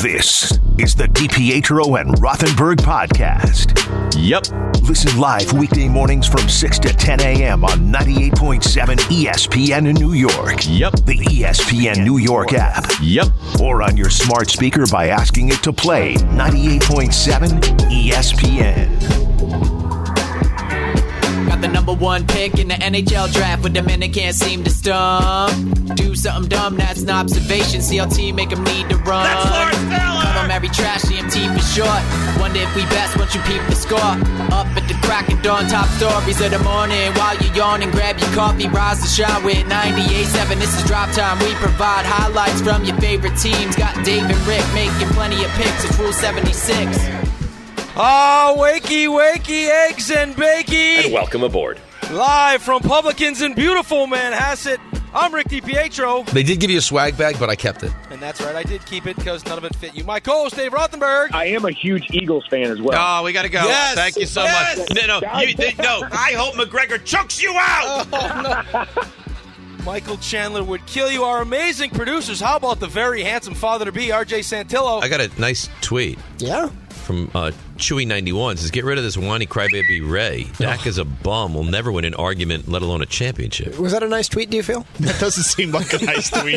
This is the DiPietro and Rothenberg podcast. Yep. Listen live weekday mornings from 6 to 10 a.m. on 98.7 ESPN in New York. Yep. The ESPN New York app. Yep. Or on your smart speaker by asking it to play 98.7 ESPN. Got the number one pick in the NHL draft, but the men they can't seem to stump. Do something dumb, that's an observation. See our team make them need to run. That's Lawrence Taylor! Call them every trash, EMT for short. Wonder if we best once you peep the score. Up at the crack of dawn, top stories of the morning. While you're yawning, grab your coffee, rise the shot with 98.7. This is Drop Time. We provide highlights from your favorite teams. Got Dave and Rick making plenty of picks. It's Rule 76. Oh, wakey, eggs and bakey. And welcome aboard. Live from Publicans in beautiful Manhasset. I'm Rick DiPietro. They did give you a swag bag, but I kept it. And that's right, I did keep it because none of it fit you. My co-host, Dave Rothenberg. I am a huge Eagles fan as well. Oh, we got to go. Yes. Thank you so Yes. much. No, I hope McGregor chokes you out. Oh, no. Michael Chandler would kill you. Our amazing producers. How about the very handsome father-to-be, RJ Santillo? I got a nice tweet. Yeah? From Chewy91. Says, get rid of this whiny crybaby Ray. Dak is a bum. Will never win an argument, let alone a championship. Was that a nice tweet, do you feel? That doesn't seem like a nice tweet.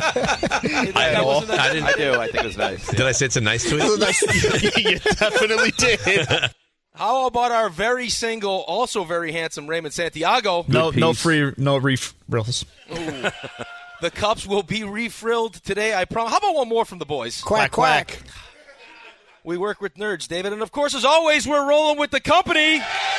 I think it was nice. Did I say it's a nice tweet? You definitely did. How about our very single, also very handsome Raymond Santiago? No refills. The cups will be refilled today, I promise. How about one more from the boys? Quack, quack. We work with nerds, David. And, of course, as always, we're rolling with the company.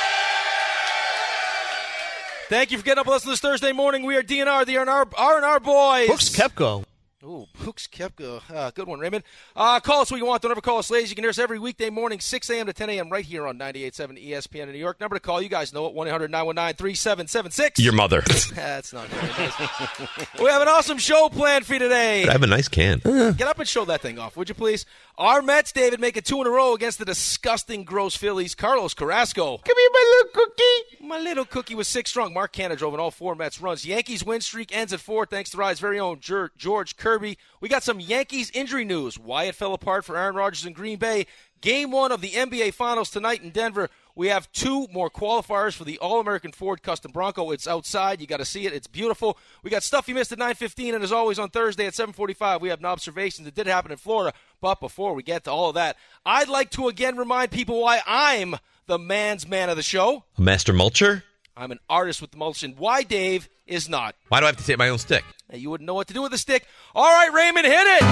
Thank you for getting up with us this Thursday morning. We are DNR, the R&R boys. Brooks Koepka. Ooh, Brooks Koepka. Good one, Raymond. Call us when you want. Don't ever call us ladies. You can hear us every weekday morning, 6 a.m. to 10 a.m. right here on 98.7 ESPN in New York. Number to call, you guys know it, 1-800-919-3776. Your mother. That's not very nice. We have an awesome show planned for you today. I have a nice can. Get up and show that thing off, would you please? Our Mets, David, make it 2 in a row against the disgusting, gross Phillies. Carlos Carrasco. Give me my little cookie. My little cookie was 6 strong. Mark Canha drove in all 4 Mets runs. Yankees win streak ends at 4 thanks to Ride's very own George Kirby. We got some Yankees injury news. Why it fell apart for Aaron Rodgers in Green Bay. Game 1 of the NBA Finals tonight in Denver. We have 2 more qualifiers for the All-American Ford Custom Bronco. It's outside. You got to see it. It's beautiful. We got stuff you missed at 9:15, and as always on Thursday at 7:45, we have an observation that did happen in Florida. But before we get to all of that, I'd like to again remind people why I'm the man's man of the show. Master Mulcher? I'm an artist with the mulch, and why Dave is not. Why do I have to take my own stick? Hey, you wouldn't know what to do with the stick. All right, Raymond, hit it.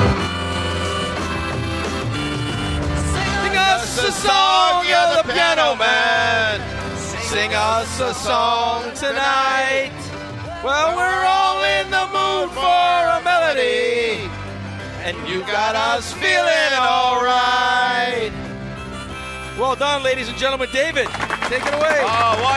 Sing us a song, you're the piano man. Sing us a song tonight. Well, we're all in the mood for a melody, and you got us feeling all right. Well done, ladies and gentlemen. David, take it away. Oh, what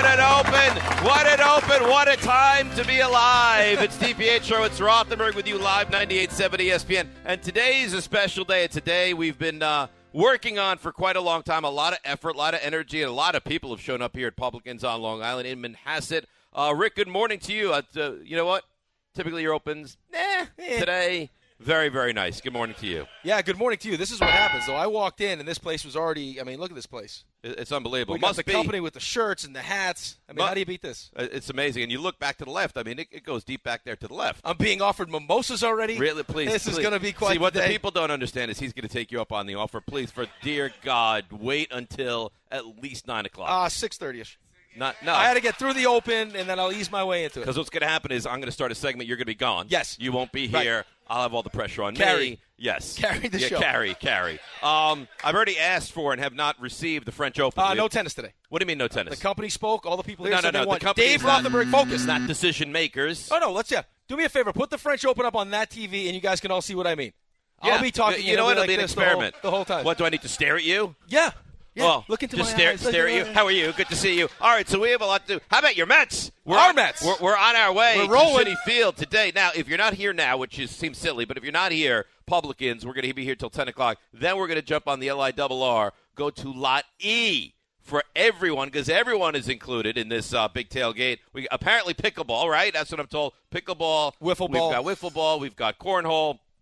a time to be alive. It's DiPietro, it's Rothenberg with you live, 98.7 ESPN. And today's a special day. It's a day we've been working on for quite a long time. A lot of effort, a lot of energy, and a lot of people have shown up here at Publicans on Long Island in Manhasset. Rick, good morning to you. You know what? Typically your opens, today, very, very nice. Good morning to you. Yeah, good morning to you. This is what happens, though. I walked in, and this place was already, look at this place. It's unbelievable. We got the company with the shirts and the hats. How do you beat this? It's amazing. And you look back to the left. It goes deep back there to the left. I'm being offered mimosas already. Really, please. This is going to be quite See, what the the people don't understand is he's going to take you up on the offer. Please, for dear God, wait until at least 9 o'clock. 6:30ish. No. I had to get through the open, and then I'll ease my way into it. Because what's going to happen is I'm going to start a segment. You're going to be gone. Yes. You won't be here. Right. I'll have all the pressure on Carry. me. Yes. Carry the show. Carry. I've already asked for and have not received the French Open. No tennis today. What do you mean no tennis? The company spoke. All the people here No. said they want. The company Dave is not- Rothenberg, focus. Not decision makers. Oh, no, do me a favor. Put the French Open up on that TV, and you guys can all see what I mean. Yeah. I'll be talking. You know what? It'll like be an this experiment. the whole time. What, do I need to stare at you? Yeah. Well, look into just my eyes. stare at you. How are you? Good to see you. All right, so we have a lot to do. How about your Mets? Our Mets. We're on our way We're rolling. to Citi Field today. Now, if you're not here now, which seems silly, but if you're not here, Publicans, we're going to be here till 10 o'clock. Then we're going to jump on the LIRR, go to Lot E for everyone, because everyone is included in this big tailgate. We apparently pickleball, right? That's what I'm told. Pickleball. Wiffle ball. We've got wiffle ball. We've got cornhole.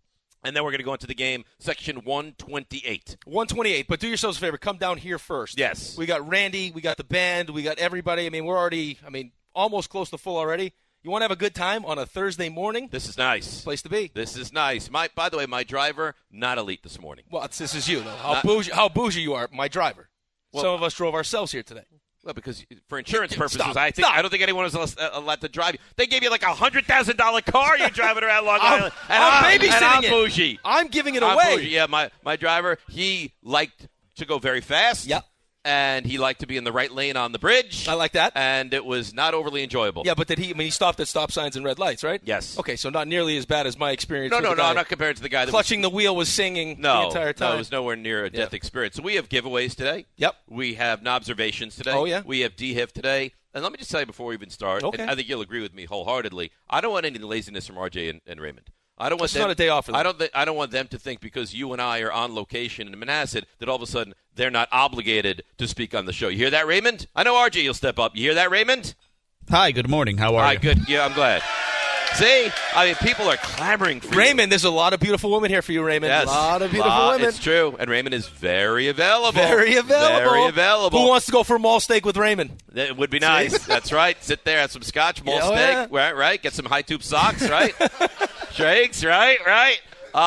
And then we're going to go into the game, section 128. 128, but do yourselves a favor. Come down here first. Yes. We got Randy. We got the band. We got everybody. I mean, we're already, almost close to full already. You want to have a good time on a Thursday morning? This is nice. Place to be. This is nice. By the way, my driver, not elite this morning. Well, this is you, though. How bougie you are, my driver. Well, some of us drove ourselves here today. Well, because for insurance purposes, Stop. I don't think anyone was allowed to drive you. They gave you like $100,000 car you're driving around Long Island. I'm babysitting I'm it. bougie. I'm giving it I'm away. bougie. Yeah, my driver, he liked to go very fast. Yep. And he liked to be in the right lane on the bridge. I like that. And it was not overly enjoyable. Yeah, but he stopped at stop signs and red lights, right? Yes. Okay, so not nearly as bad as my experience. No, with I'm not compared to the guy that clutching the wheel was singing the entire time. No, it was nowhere near a death experience. So we have giveaways today. Yep. We have observations today. Oh, yeah. We have DHIF today. And let me just tell you before we even start, okay. and I think you'll agree with me wholeheartedly, I don't want any laziness from RJ and Raymond. I don't want It's not a day off for them. I don't want them to think because you and I are on location in Manhasset that all of a sudden they're not obligated to speak on the show. You hear that, Raymond? I know RJ, you'll step up. You hear that, Raymond? Hi, good morning. How are you? Good. Yeah, I'm glad. See? I mean, people are clamoring for Raymond, there's a lot of beautiful women here for you, Raymond. Yes. A lot of beautiful women. It's true. And Raymond is very available. Very available. Very available. Who wants to go for mall steak with Raymond? That would be nice. That's right. Sit there, have some scotch, malt steak, right? Get some high tube socks, right? Shakes, right.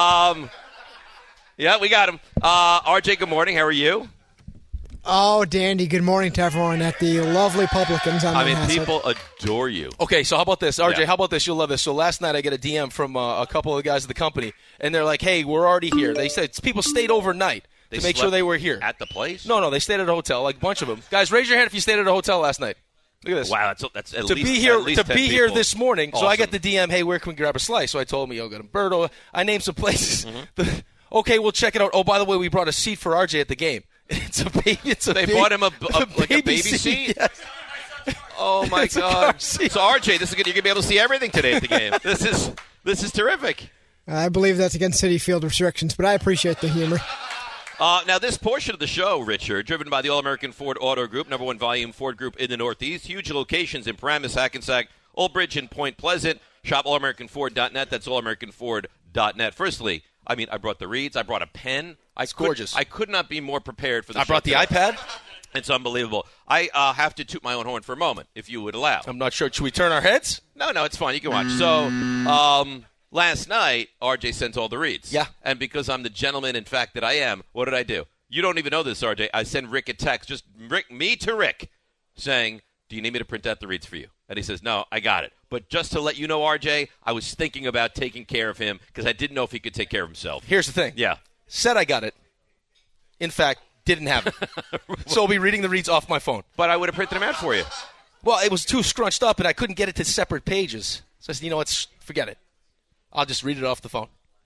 Yeah, we got him. RJ, good morning. How are you? Oh, dandy. Good morning to everyone at the lovely Publicans on Manhasset. People adore you. Okay, so how about this? RJ, Yeah. how about this? You'll love this. So last night I get a DM from a couple of the guys at the company, and they're like, hey, we're already here. They said people stayed overnight to make sure they were here. At the place? No, they stayed at a hotel, like a bunch of them. Guys, raise your hand if you stayed at a hotel last night. Look at this. Wow, that's at to least be here at least to 10 be here people. this morning. Awesome. So I get the DM, hey, where can we grab a slice? So I told him, go to Umberto. I named some places. Mm-hmm. Okay, we'll check it out. Oh, by the way, we brought a seat for RJ at the game. They bought him a baby seat? Yes. Oh my It's a God! car So seat. RJ, you're gonna be able to see everything today at the game. This is terrific. I believe that's against City Field restrictions, but I appreciate the humor. Now, this portion of the show, Richard, driven by the All-American Ford Auto Group, #1 volume Ford Group in the Northeast. Huge locations in Paramus, Hackensack, Old Bridge, and Point Pleasant. Shop allamericanford.net. That's allamericanford.net. Firstly, I brought the reeds. I brought a pen. It's gorgeous. I could not be more prepared for the I show brought the today. iPad. It's unbelievable. I have to toot my own horn for a moment, if you would allow. I'm not sure. Should we turn our heads? No, it's fine. You can watch. So, last night, RJ sent all the reads. Yeah. And because I'm the gentleman, in fact, that I am, what did I do? You don't even know this, RJ. I send Rick a text, just me to Rick, saying, do you need me to print out the reads for you? And he says, no, I got it. But just to let you know, RJ, I was thinking about taking care of him because I didn't know if he could take care of himself. Here's the thing. Yeah. Said I got it. In fact, didn't have it. So I'll be reading the reads off my phone. But I would have printed them out for you. Well, it was too scrunched up, and I couldn't get it to separate pages. So I said, you know what? Forget it. I'll just read it off the phone.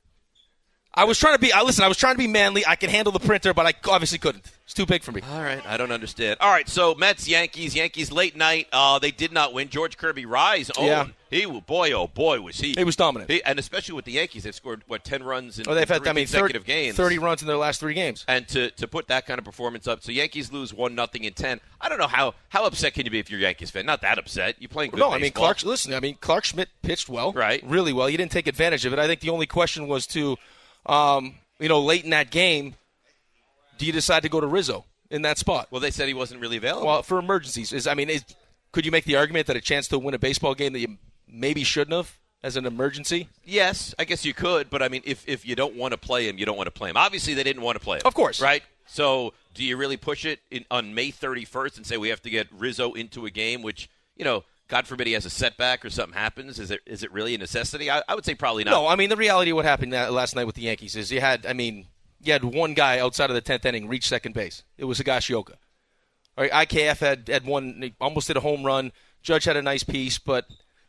I was trying to be manly. I can handle the printer, but I obviously couldn't. It's too big for me. All right, I don't understand. All right, so Mets, Yankees late night. They did not win. George Kirby Rise. Yeah. Oh boy, was he. He was dominant. And especially with the Yankees, they've scored, 10 runs in They've had, consecutive games. 30 runs in their last 3 games. And to put that kind of performance up. So Yankees lose 1-0 in 10. I don't know how upset can you be if you're a Yankees fan? Not that upset. You're playing good baseball. Clark Schmidt pitched well. Right. Really well. He didn't take advantage of it. I think the only question was late in that game, do you decide to go to Rizzo in that spot? Well, they said he wasn't really available. Well, for emergencies. Could you make the argument that a chance to win a baseball game that you maybe shouldn't have as an emergency? Yes, I guess you could. But, if you don't want to play him, you don't want to play him. Obviously, they didn't want to play him. Of course. Right? So do you really push it on May 31st and say we have to get Rizzo into a game, which, God forbid he has a setback or something happens? Is it really a necessity? I would say probably not. No, the reality of what happened last night with the Yankees is you had one guy outside of the 10th inning reach second base. It was Higashioka. All right, IKF had one, almost did a home run. Judge had a nice piece, but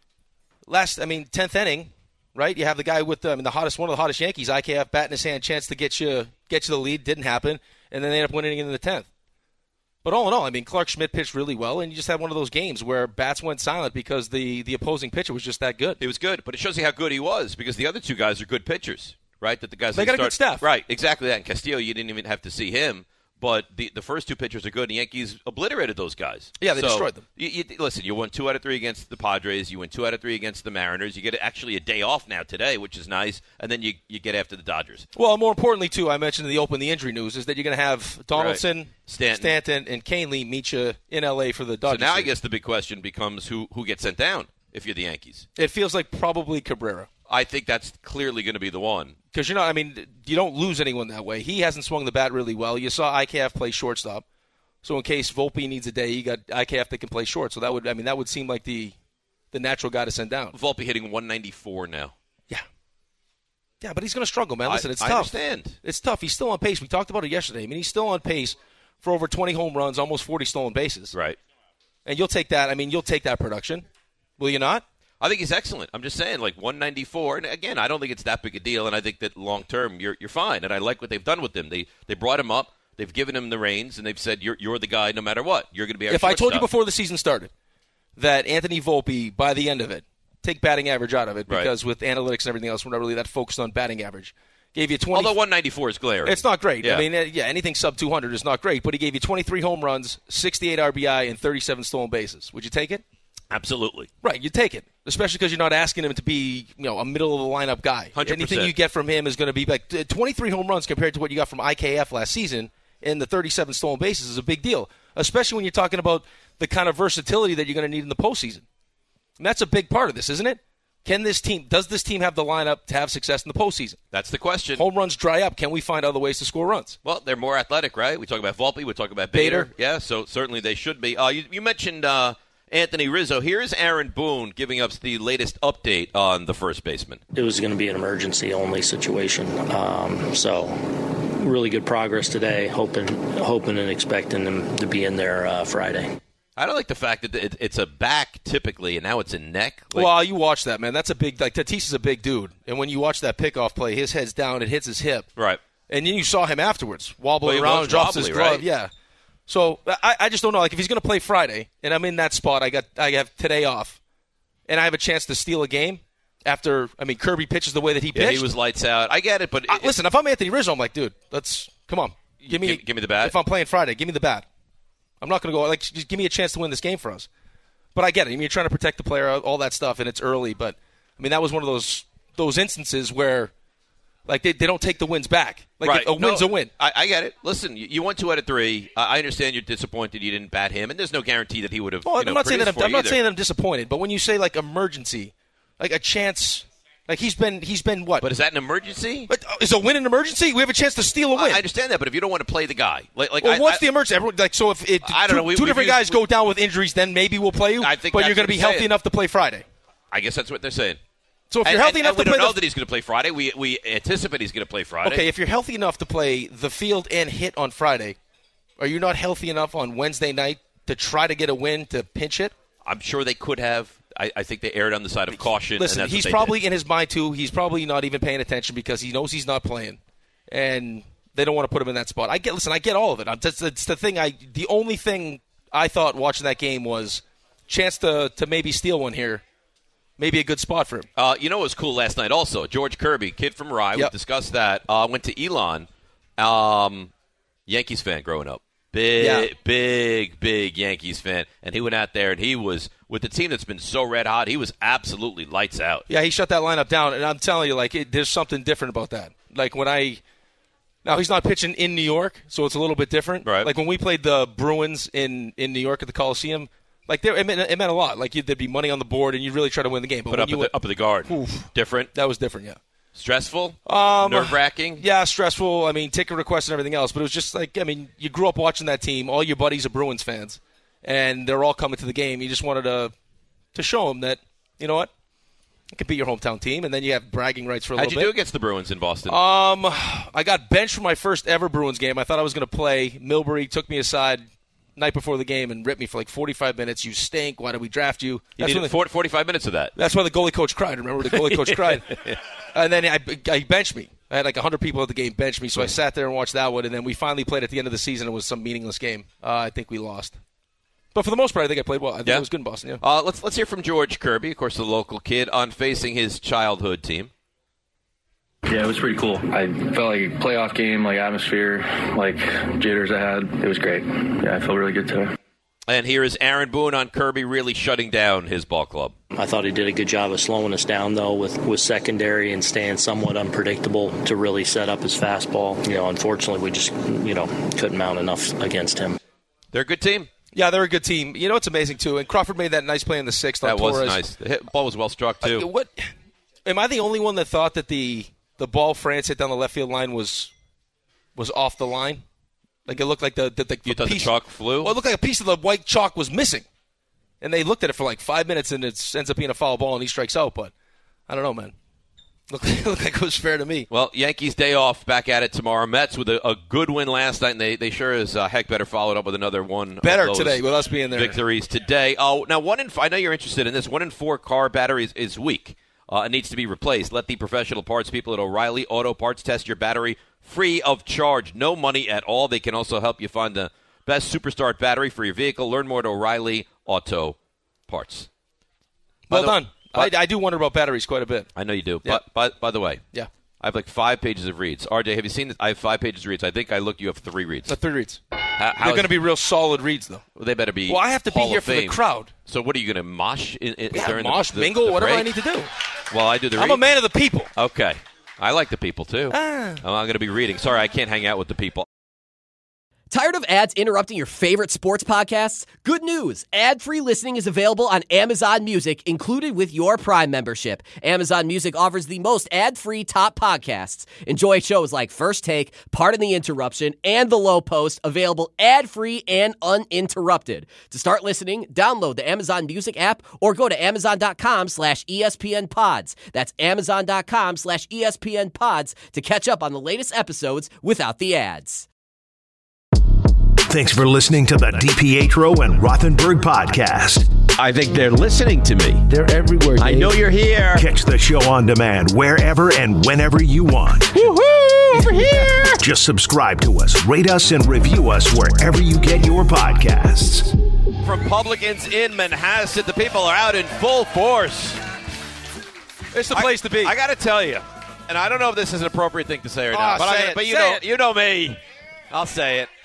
10th inning, right? You have the guy with one of the hottest Yankees, IKF, bat in his hand, chance to get you the lead. Didn't happen, and then they ended up winning in the 10th. But all in all, Clark Schmidt pitched really well, and you just had one of those games where bats went silent because the opposing pitcher was just that good. He was good, but it shows you how good he was because the other two guys are good pitchers, right? That the guys they got a good staff, right? Exactly that. And Castillo, you didn't even have to see him, But the first two pitchers are good. The Yankees obliterated those guys. Yeah, they destroyed them. Listen, you won 2 out of 3 against the Padres. You win 2 out of 3 against the Mariners. You get actually a day off now today, which is nice. And then you get after the Dodgers. Well, more importantly, too, I mentioned in the injury news, is that you're going to have Donaldson, Stanton, and Canely meet you in L.A. for the Dodgers. So now I guess the big question becomes who gets sent down if you're the Yankees. It feels like probably Cabrera. I think that's clearly going to be the one. Because, you don't lose anyone that way. He hasn't swung the bat really well. You saw IKF play shortstop. So in case Volpe needs a day, you got IKF that can play short. So that would seem like the natural guy to send down. Volpe hitting 194 now. Yeah. Yeah, but he's going to struggle, man. Listen, it's tough. I understand. It's tough. He's still on pace. We talked about it yesterday. He's still on pace for over 20 home runs, almost 40 stolen bases. Right. And you'll take that. You'll take that production. Will you not? I think he's excellent. I'm just saying, 194. And again, I don't think it's that big a deal. And I think that long term, you're fine. And I like what they've done with him. They brought him up. They've given him the reins, and they've said you're the guy no matter what. You're going to be our If I told you shortstop. before the season started that Anthony Volpe, by the end of it, take batting average out of it, because with analytics and everything else, we're not really that focused on batting average. Gave you 20. Although 194 is glaring. It's not great. Yeah. Anything sub 200 is not great. But he gave you 23 home runs, 68 RBI, and 37 stolen bases. Would you take it? Absolutely. Right, you take it, especially because you're not asking him to be, a middle of the lineup guy. 100%. Anything you get from him is going to be like 23 home runs compared to what you got from IKF last season, and the 37 stolen bases is a big deal, especially when you're talking about the kind of versatility that you're going to need in the postseason. And that's a big part of this, isn't it? Does this team have the lineup to have success in the postseason? That's the question. Home runs dry up. Can we find other ways to score runs? Well, they're more athletic, right? We talk about Volpe. We talk about Bader. Yeah, so certainly they should be. You mentioned Anthony Rizzo. Here's Aaron Boone giving us the latest update on the first baseman. It was going to be an emergency-only situation. So really good progress today, hoping and expecting him to be in there Friday. I don't like the fact that it's a back typically, and now it's a neck. Well, you watch that, man. That's a big – Tatis is a big dude. And when you watch that pickoff play, his head's down, it hits his hip. Right. And then you saw him afterwards, wobbling around, drops his glove. Right? Yeah. So I just don't know. If he's going to play Friday, and I'm in that spot, I have today off, and I have a chance to steal a game after – Kirby pitches the way that he pitched. Yeah, he was lights out. I get it, but – listen, if I'm Anthony Rizzo, I'm like, dude, come on. Give me the bat. If I'm playing Friday, give me the bat. I'm not going to go just give me a chance to win this game for us. But I get it. You're trying to protect the player, all that stuff, and it's early. But that was one of those instances where they don't take the wins back. Right. A win's a win. I get it. Listen, you won 2 out of 3. I understand you're disappointed you didn't bat him, and there's no guarantee that he would have. Well, I'm not saying that I'm disappointed, but when you say emergency, a chance. He's been what? But is that an emergency? But is a win an emergency? We have a chance to steal a win. I understand that, but if you don't want to play the guy, what's the emergency? So if I don't know, two different guys go down with injuries, then maybe we'll play you. I think, but you're going to be healthy enough to play Friday. I guess that's what they're saying. So if you're healthy enough to play, we don't know that he's going to play Friday. We anticipate he's going to play Friday. Okay, if you're healthy enough to play the field and hit on Friday, are you not healthy enough on Wednesday night to try to get a win to pinch hit? I'm sure they could have. I think they erred on the side of caution. Listen, he's probably in his mind, too. He's probably not even paying attention because he knows he's not playing. And they don't want to put him in that spot. I get all of it. It's the thing. The only thing I thought watching that game was chance to maybe steal one here. Maybe a good spot for him. You know what was cool last night also? George Kirby, kid from Rye. Yep. We discussed that. Went to Elon. Yankees fan growing up. Big Yankees fan. And he went out there, and he was, with the team that's been so red hot, he was absolutely lights out. Yeah, he shut that lineup down, and I'm telling you, there's something different about that. Now, he's not pitching in New York, so it's a little bit different. Right. When we played the Bruins in New York at the Coliseum, it meant a lot. There'd be money on the board, and you'd really try to win the game. But up at the guard. Different? That was different, yeah. Stressful? Nerve-wracking? Yeah, stressful. Ticket requests and everything else. But it was just you grew up watching that team. All your buddies are Bruins fans. And they're all coming to the game. You just wanted to show them that, you know what? It could be your hometown team. And then you have bragging rights for a little bit. How'd you do against the Bruins in Boston? I got benched for my first ever Bruins game. I thought I was going to play. Milbury took me aside night before the game and ripped me for 45 minutes. You stink. Why did we draft you? You needed 45 minutes of that. That's why the goalie coach cried. Remember, the goalie coach cried. And then I benched me. I had 100 people at the game bench me, so I sat there and watched that one. And then we finally played at the end of the season. It was some meaningless game. I think we lost. But for the most part, I think I played well. I think it was good in Boston, yeah. Let's hear from George Kirby, of course, the local kid, on facing his childhood team. Yeah, it was pretty cool. I felt like a playoff game, like atmosphere, like jitters I had. It was great. Yeah, I felt really good today. And here is Aaron Boone on Kirby really shutting down his ball club. I thought he did a good job of slowing us down, though, with secondary and staying somewhat unpredictable to really set up his fastball. Unfortunately, we just, couldn't mount enough against him. They're a good team. Yeah, they're a good team. It's amazing, too. And Crawford made that nice play in the sixth. That was Torres. Nice. The ball was well struck, too. What? Am I the only one that thought that the ball France hit down the left field line was off the line? Like it looked like the you thought piece, the chalk flew? Well, it looked like a piece of the white chalk was missing. And they looked at it for like 5 minutes, and it ends up being a foul ball, and he strikes out. But I don't know, man. Looked like it was fair to me. Well, Yankees day off, back at it tomorrow. Mets with a good win last night, and they sure as heck better followed up with another one. Better today with us being there. Victories today. Oh, now I know you're interested in this. 1 in 4 car batteries is weak. It needs to be replaced. Let the professional parts people at O'Reilly Auto Parts test your battery free of charge. No money at all. They can also help you find the best Superstart battery for your vehicle. Learn more at O'Reilly Auto Parts. Well done. I do wonder about batteries quite a bit. I know you do. Yeah. But by the way, yeah, I have like 5 pages of reads. RJ, have you seen this? I have 5 pages of reads. I think I looked. You have 3 reads. 3 reads. They're going to be real solid reads, though. Well, they better be. Well, I have to be Hall here of for Fame. the crowd. So what are you going to mosh during mosh, the mingle, the whatever break? I need to do. Well, I do the. I'm a man of the people. Okay, I like the people too. I'm going to be reading. Sorry, I can't hang out with the people. Tired of ads interrupting your favorite sports podcasts? Good news! Ad-free listening is available on Amazon Music, included with your Prime membership. Amazon Music offers the most ad-free top podcasts. Enjoy shows like First Take, Pardon the Interruption, and The Low Post, available ad-free and uninterrupted. To start listening, download the Amazon Music app or go to Amazon.com/ESPN Pods. That's Amazon.com/ESPN Pods to catch up on the latest episodes without the ads. Thanks for listening to the DiPietro and Rothenberg podcast. I think they're listening to me. They're everywhere, Dave. I know you're here. Catch the show on demand wherever and whenever you want. Woohoo! Over here! Just subscribe to us, rate us, and review us wherever you get your podcasts. Republicans in Manhasset. The people are out in full force. It's the place to be. I got to tell you, and I don't know if this is an appropriate thing to say or not, but you know me. I'll say it.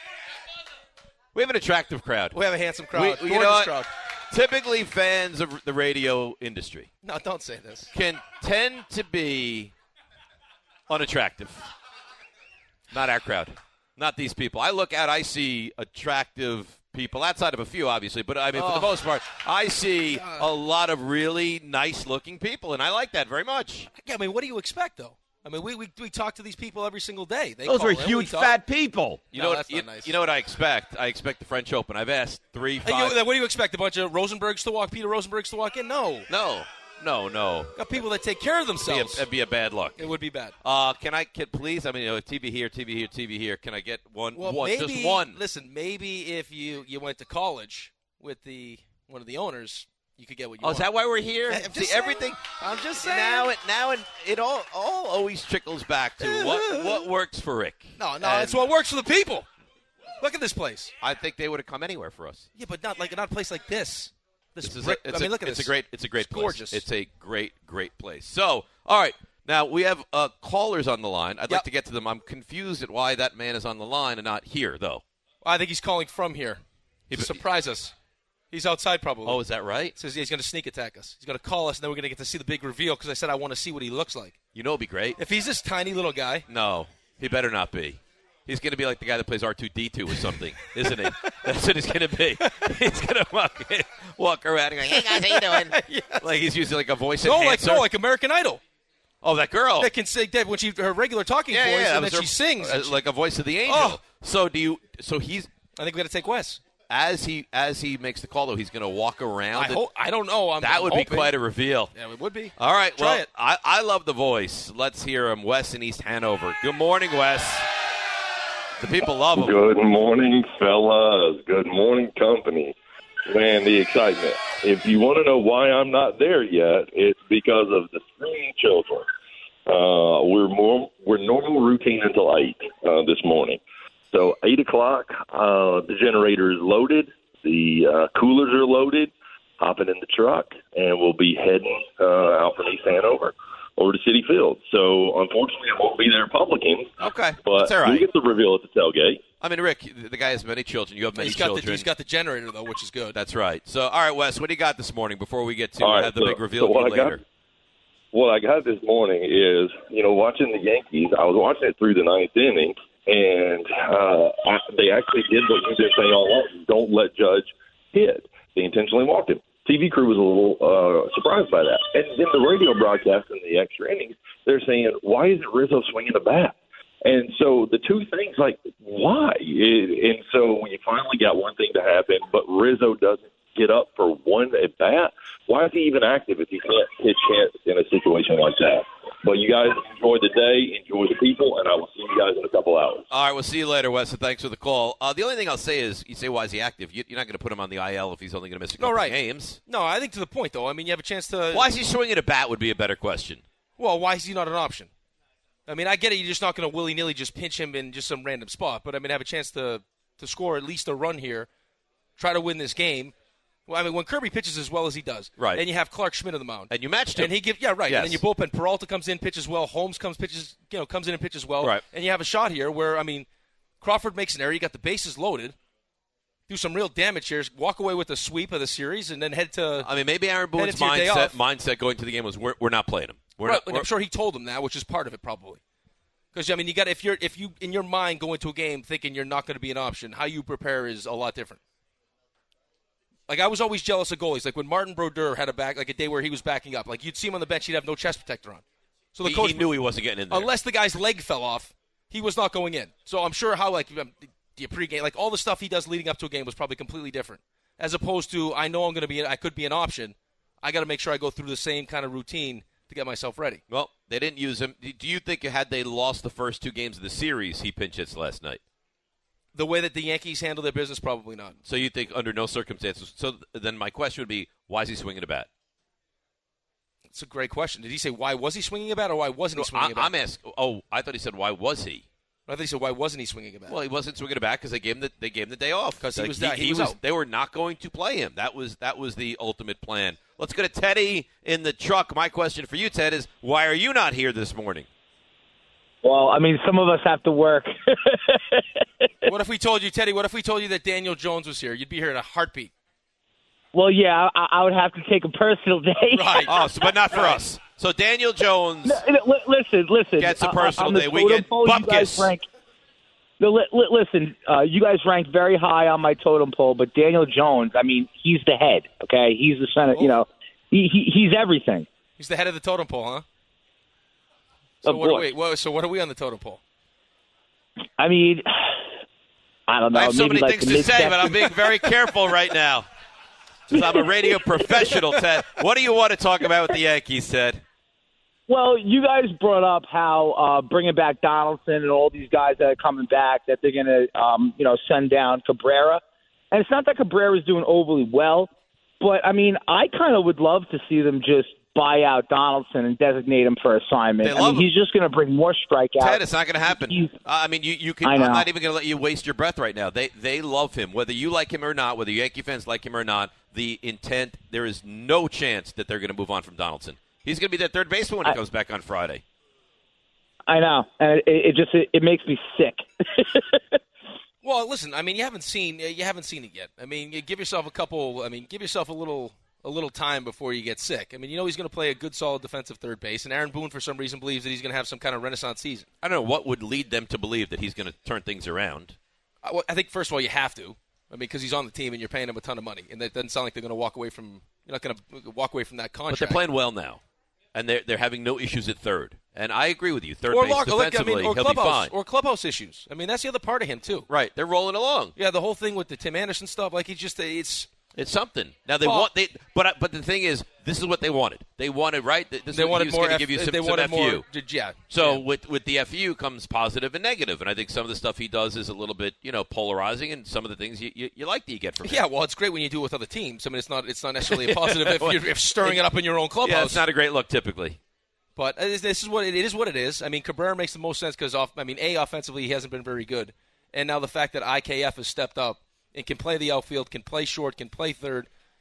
We have an attractive crowd. We have a handsome crowd. You know what? Crowd. Typically, fans of the radio industry. No, don't say this. Can tend to be unattractive. Not our crowd. Not these people. I look out, I see attractive people, outside of a few, obviously, but I mean, for the most part, I see a lot of really nice-looking people, and I like that very much. Yeah, I mean, what do you expect, though? I mean, we talk to these people every single day. Those are huge, fat people. You know what I expect? I expect the French Open. I've asked 3, 5. What do you expect? A bunch of Peter Rosenbergs to walk in? No. Got people that take care of themselves. It'd be a bad look. It would be bad. Can please? I mean, TV here. Can I get one? Well, one, maybe, just one. Listen, maybe if you went to college with one of the owners, you could get what you want. Is that why we're here? See, everything. I'm just saying. Now it all always trickles back to what works for Rick. No, it's what works for the people. Look at this place. I think they would have come anywhere for us. Yeah, but not a place like this. Look at this. It's a great place. Gorgeous. It's a great place. So, all right. Now, we have callers on the line. I'd like to get to them. I'm confused at why that man is on the line and not here, though. I think he's calling from here to surprise us. He's outside probably. Oh, is that right? Says he's going to sneak attack us. He's going to call us, and then we're going to get to see the big reveal because I said I want to see what he looks like. You know it would be great. If he's this tiny little guy. No, he better not be. He's going to be like the guy that plays R2-D2 or something, isn't he? That's what he's going to be. He's going to walk around and go, hey, guys, how you doing? Yes. Like he's using like a voice enhancer. Like American Idol. Oh, that girl. That can say that when her regular talking voice, and then she sings. Like a voice of the angel. Oh. So he's. I think we got to take Wes. As he makes the call, though, he's going to walk around. I don't know. That would be quite a reveal. Yeah, it would be. All right. Try it. I love the voice. Let's hear him. Wes in East Hanover. Good morning, Wes. The people love him. Good morning, fellas. Good morning, company. Man, the excitement. If you want to know why I'm not there yet, it's because of the screaming children. We're normal routine until 8 this morning. So 8 o'clock, the generator is loaded, the coolers are loaded, hopping in the truck, and we'll be heading out from East Hanover. over to Citi Field. So, unfortunately, I won't be there Republicans. Okay. But That's all right. we get the reveal at the tailgate. I mean, Rick, the guy has many children. You have many children. He's got the generator, though, which is good. That's right. So, all right, Wes, what do you got this morning before we get to Right, the big reveal later? What I got this morning is, watching the Yankees, I was watching it through the ninth inning, and they actually did what you've been saying all along. Don't let Judge hit. They intentionally walked him. TV crew was a little surprised by that. And then the radio broadcast in the extra innings, they're saying, why isn't Rizzo swinging the bat? And so the two things, why? And so when you finally got one thing to happen, but Rizzo doesn't get up for one at bat, why is he even active if he can't pitch hit in a situation like that? But you guys enjoy the day, enjoy the people, and I will see you guys in a couple hours. All right, we'll see you later, Wes, and thanks for the call. The only thing I'll say is, you say, why is he active? You're not going to put him on the IL if he's only going to miss a couple of games. No, I think to the point, though. I mean, you have a chance to... Why is he swinging a bat would be a better question. Well, why is he not an option? I mean, I get it. You're just not going to willy-nilly just pinch him in just some random spot. But, I mean, have a chance to score at least a run here, try to win this game. Well, I mean, when Kirby pitches as well as he does, right, and you have Clark Schmidt on the mound, and you matched him, and he gives, yeah, right, yes. and then your bullpen, Peralta comes in, pitches well, Holmes comes in and pitches well, right, and you have a shot here where, I mean, Crawford makes an error, you got the bases loaded, do some real damage here, walk away with a sweep of the series, and then head to. I mean, maybe Aaron Boone's mindset going to the game was we're not playing him. I'm sure he told him that, which is part of it probably. Because I mean, you got if you in your mind go into a game thinking you're not going to be an option, how you prepare is a lot different. Like, I was always jealous of goalies. Like, when Martin Brodeur had a day where he was backing up. Like, you'd see him on the bench, he'd have no chest protector on. So the coach he knew he wasn't getting in there. Unless the guy's leg fell off, he was not going in. So I'm sure how, the pregame, all the stuff he does leading up to a game was probably completely different. As opposed to, I know I could be an option. I got to make sure I go through the same kind of routine to get myself ready. Well, they didn't use him. Do you think had they lost the first two games of the series, he pinch hits last night? The way that the Yankees handle their business, probably not. So you think under no circumstances. So then my question would be, why is he swinging a bat? It's a great question. Did he say why was he swinging a bat or why wasn't he swinging a bat? I'm asking. Oh, I thought he said why was he? I thought he said why wasn't he swinging a bat? Well, he wasn't swinging a bat because they gave him the day off because he was out. They were not going to play him. That was the ultimate plan. Let's go to Teddy in the truck. My question for you, Ted, is why are you not here this morning? Well, I mean, some of us have to work. What if we told you, Teddy, that Daniel Jones was here? You'd be here in a heartbeat. Well, yeah, I would have to take a personal day. Right. But not for us. So Daniel Jones listen. Gets a personal day. We get Bupkis. Listen, you guys ranked very high on my totem pole, but Daniel Jones, I mean, he's the head, okay? He's the center, he's everything. He's the head of the totem pole, huh? So what are we on the totem pole? I mean, I don't know. I have so maybe many things to say, but I'm being very careful right now. Since I'm a radio professional, Ted. What do you want to talk about with the Yankees, Ted? Well, you guys brought up how bringing back Donaldson and all these guys that are coming back, that they're going to, send down Cabrera. And it's not that Cabrera is doing overly well, but, I mean, I kind of would love to see them just buy out Donaldson and designate him for assignment. He's just going to bring more strikeouts. Ted, it's not going to happen. You can. I'm not even going to let you waste your breath right now. They love him, whether you like him or not, whether Yankee fans like him or not. The intent, there is no chance that they're going to move on from Donaldson. He's going to be their third baseman when he comes back on Friday. I know, and it makes me sick. Well, listen, I mean, you haven't seen it yet. I mean, you give yourself a little time before you get sick. I mean, he's going to play a good, solid defensive third base, and Aaron Boone, for some reason, believes that he's going to have some kind of renaissance season. I don't know what would lead them to believe that he's going to turn things around. I think, first of all, you have to. I mean, because he's on the team and you're paying him a ton of money, and that doesn't sound like they're going to walk away from. You're not going to walk away from that contract. But they're playing well now, and they're having no issues at third. And I agree with you. Third base defensively, he'll be fine. Or clubhouse issues. I mean, that's the other part of him too. Right, they're rolling along. Yeah, the whole thing with the Tim Anderson stuff, it's something. Now but the thing is, this is what they wanted. They wanted They wanted more. Give you some FU. So with the FU comes positive and negative, and I think some of the stuff he does is a little bit polarizing, and some of the things you like that you get from him. Yeah, well, it's great when you do it with other teams. I mean, it's not necessarily a positive if you're stirring it up in your own clubhouse. Yeah, it's not a great look typically. But this is what it is. I mean, Cabrera makes the most sense because offensively he hasn't been very good, and now the fact that IKF has stepped up and can play the outfield, can play short, can play third,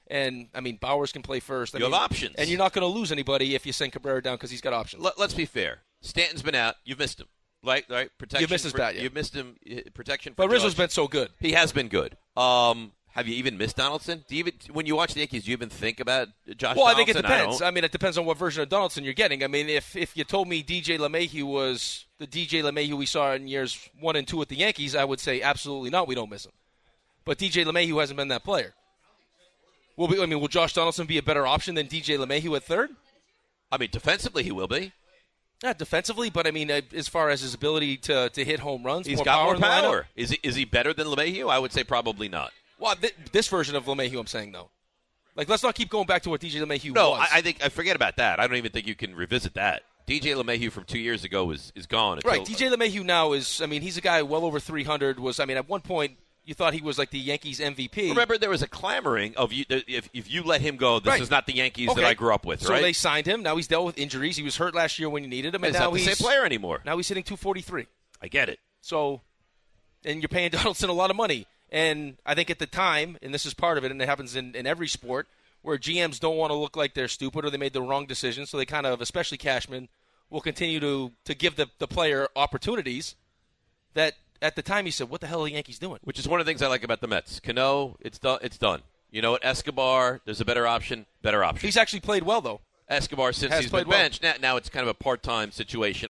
And, I mean, Bowers can play first. You have options. And you're not going to lose anybody if you send Cabrera down because he's got options. Let's be fair. Stanton's been out. You've missed him. Right? Protection. You've missed his bat, yeah. You've missed him. Protection for But Rizzo's Judge. been so good. He has been good. Have you even missed Donaldson? When you watch the Yankees, do you even think about Josh Donaldson? Well, I think it depends. I mean, it depends on what version of Donaldson you're getting. I mean, if you told me DJ LeMahieu was the DJ LeMahieu we saw in years 1 and 2 with the Yankees, I would say absolutely not. We don't miss him. But DJ LeMahieu hasn't been that player. Will Josh Donaldson be a better option than DJ LeMahieu at third? I mean, defensively he will be. Not defensively, but I mean, as far as his ability to hit home runs, He's got more power. Is he better than LeMahieu? I would say probably not. Well, this version of LeMahieu, I'm saying, though. Like, let's not keep going back to what DJ LeMahieu was. No, I think I forget about that. I don't even think you can revisit that. DJ LeMahieu from 2 years ago is gone. Right, DJ LeMahieu now is, I mean, he's a guy well over 300. At one point, you thought he was like the Yankees MVP. Remember, there was a clamoring of you if you let him go, this is not the Yankees that I grew up with, so right? So they signed him. Now he's dealt with injuries. He was hurt last year when you needed him. And he's now not the same player anymore. Now he's hitting 243. I get it. So, and you're paying Donaldson a lot of money. And I think at the time, and this is part of it, and it happens in every sport, where GMs don't want to look like they're stupid or they made the wrong decision, so they kind of, especially Cashman, will continue to give the player opportunities that at the time he said, what the hell are the Yankees doing? Which is one of the things I like about the Mets. Cano, it's done. You know what? Escobar, there's a better option. He's actually played well, though. Escobar, since he's been benched, now it's kind of a part-time situation.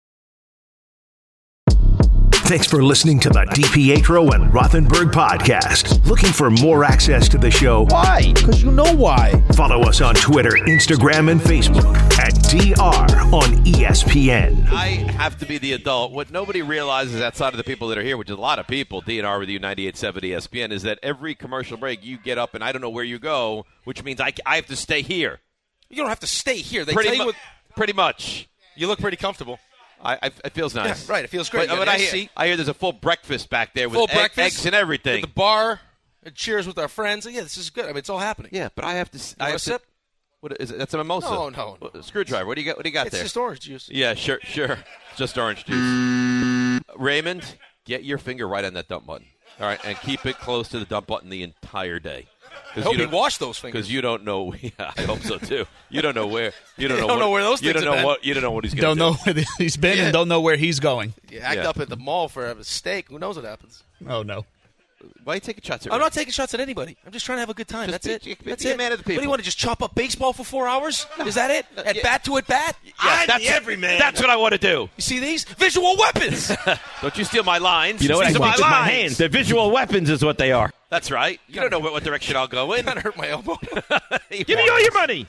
Thanks for listening to the DiPietro and Rothenberg podcast. Looking for more access to the show? Why? Because you know why. Follow us on Twitter, Instagram, and Facebook at DR on ESPN. I have to be the adult. What nobody realizes outside of the people that are here, which is a lot of people, DNR with you, 98.7 ESPN, is that every commercial break you get up and I don't know where you go, which means I have to stay here. You don't have to stay here. They pretty tell you pretty much. You look pretty comfortable. It feels nice. Yeah, right, it feels great. But I hear there's a full breakfast back there with eggs and everything. At the bar, and cheers with our friends. Yeah, this is good. I mean, it's all happening. Yeah, but I have to. I have to sip. What is it? That's a mimosa. No. Screwdriver. What do you got it's there? It's just orange juice. Yeah, sure. Just orange juice. Raymond, get your finger right on that dump button. All right, and keep it close to the dump button the entire day. I hope you wash those fingers. Because you don't know. Yeah, I hope so too. You don't know where. You don't know where those things You don't know what. You don't know what he's going to do. Don't know where he's been and don't know where he's going. You act up at the mall for a steak. Who knows what happens? Oh no. Why are you taking shots at me? I'm not taking shots at anybody. I'm just trying to have a good time. That's it. That's it. Man of the people. What do you want to just chop up baseball for 4 hours? Is that it? At bat to at bat? Yeah, that's everyman. That's what I want to do. You see these visual weapons? Don't you steal my lines? You know what I want with my hands? They're visual weapons, is what they are. That's right. You don't know what direction I'll go in. Kind of hurt my elbow. Give me all your money.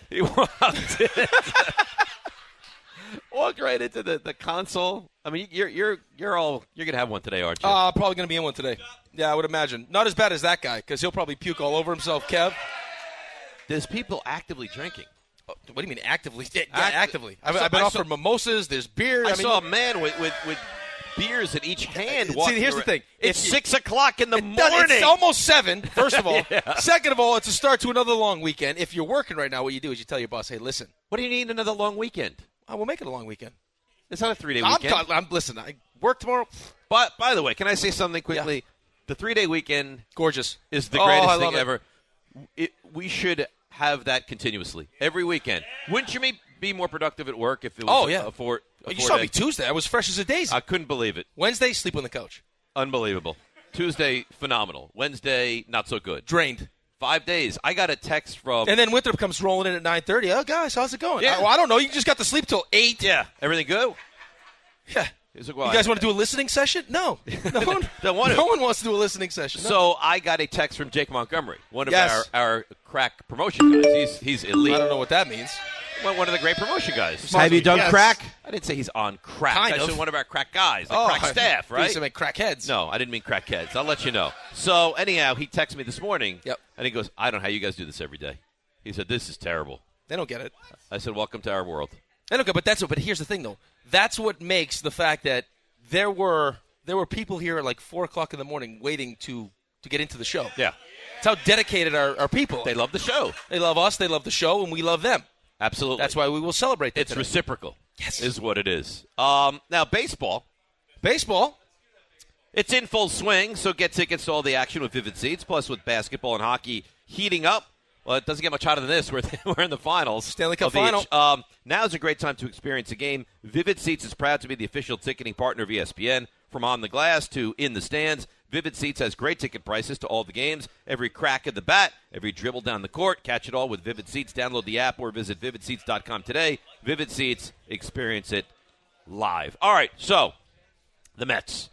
Walk right into the console. I mean, you're gonna have one today, aren't you? Probably gonna be in one today. Yeah, I would imagine. Not as bad as that guy, because he'll probably puke all over himself. Kev, there's people actively drinking. Oh, what do you mean actively? Yeah, actively. I've been offered mimosas. There's beer. I saw a man with beers in each hand. See, here's the thing. It's 6 o'clock in the morning. It's almost 7, first of all. Yeah. Second of all, it's a start to another long weekend. If you're working right now, what you do is you tell your boss, hey, listen. What do you need another long weekend? We'll make it a long weekend. It's not a 3-day weekend. Listen, I work tomorrow. But, by the way, can I say something quickly? Yeah. The 3-day weekend gorgeous is the greatest thing ever. We should have that continuously. Every weekend. Wouldn't you be more productive at work if it was a 4 You saw me Tuesday. I was fresh as a daisy. I couldn't believe it. Wednesday, sleep on the couch. Unbelievable. Tuesday, phenomenal. Wednesday, not so good. Drained. 5 days. I got a text from... And then Winthrop comes rolling in at 9:30. Oh, guys, how's it going? Yeah. I don't know. You just got to sleep till 8. Yeah. Everything good? Yeah. You guys want to do a listening session? No. No one wants to do a listening session. No. So I got a text from Jake Montgomery, one of our crack promotion guys. He's elite. I don't know what that means. Well, one of the great promotion guys. Have you done crack? I didn't say he's on crack. Kind I of. said one of our crack guys, crack staff, right? You mean crackheads. No, I didn't mean crackheads. I'll let you know. So anyhow, he texted me this morning, and he goes, I don't know how you guys do this every day. He said, this is terrible. They don't get it. I said, welcome to our world. They don't get it, but here's the thing, though. That's what makes the fact that there were people here at like 4 o'clock in the morning waiting to get into the show. Yeah. It's how dedicated our people. They love the show. They love us, they love the show, and we love them. Absolutely. That's why we will celebrate that It's today. reciprocal. Yes. Is what it is. Now, baseball. It's in full swing, so get tickets to all the action with Vivid Seats. Plus, with basketball and hockey heating up, Well, it doesn't get much hotter than this. We're in the finals. Stanley Cup of the final. Now is a great time to experience a game. Vivid Seats is proud to be the official ticketing partner of ESPN. From on the glass to in the stands, Vivid Seats has great ticket prices to all the games. Every crack of the bat, every dribble down the court. Catch it all with Vivid Seats. Download the app or visit vividseats.com today. Vivid Seats, experience it live. All right, so the Mets.